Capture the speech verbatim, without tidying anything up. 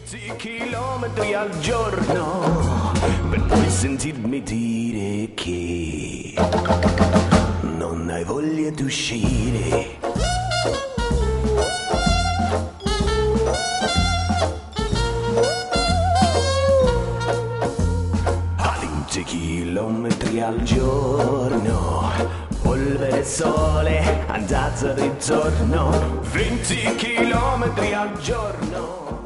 venti chilometri al giorno per poi sentirmi dire che non hai voglia di uscire. A venti chilometri al giorno, polvere e sole, andata e ritorno. venti chilometri al giorno.